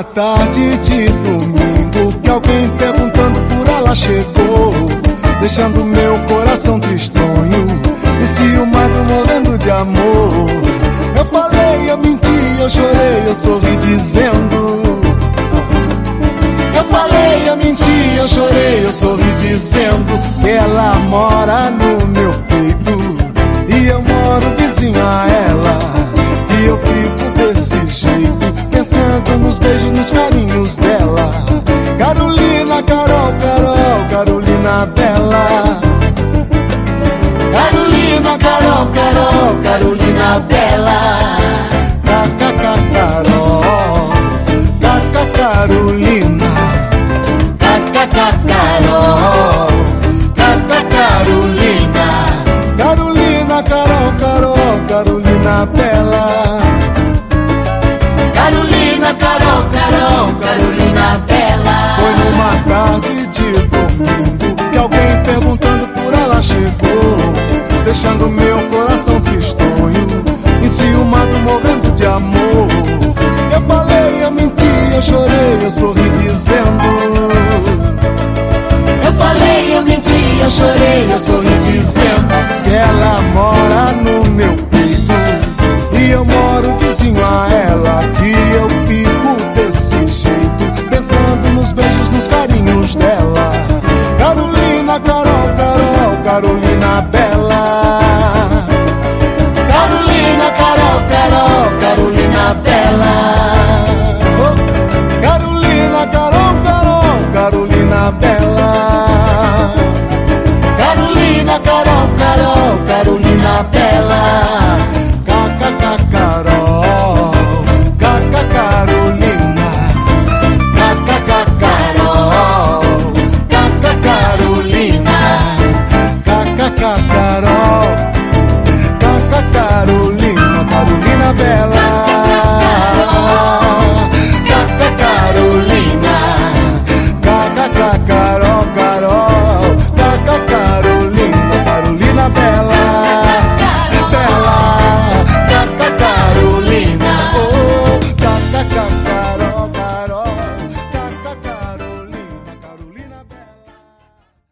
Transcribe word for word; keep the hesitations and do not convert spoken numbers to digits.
uma tarde de domingo que alguém perguntando por ela chegou, deixando meu coração tristonho, enciumado, morrendo de amor. Eu falei, eu menti, eu chorei, eu sorri dizendo. Eu falei, eu menti, eu chorei, eu sorri dizendo que ela mora no meu peito e eu moro vizinho a ela. E eu fico desse jeito, pensando nos beijos, nos carinhos dela. Carolina, Carol, Carol, Carolina Bela. Carolina, Carol, Carol, Carolina Bela. Caca, Carol, Caca, Carolina. Caca, Carol, Caca, Carolina. Carolina, Carol, Carol, Carolina Bela. Carolina, Carol, Carol, Carolina Bela. Foi numa tarde de domingo que alguém perguntando por ela chegou, deixando meu coração tristonho, enciumado, morrendo de amor. Eu falei, eu menti, eu chorei, eu sorri dizendo. Eu falei, eu menti, eu chorei, eu sorri dizendo que ela mora no meu peito e eu moro vizinho a ela. Que eu fico desse jeito, pensando nos beijos, nos carinhos dela. Carolina, Carol, Carol, Carolina Bela. Carolina, Carol, Carol, Carolina Bela. Oh, Carolina, Carol, Carol, Carolina Bela. Carolina, Carol, Carol, Carolina Bela.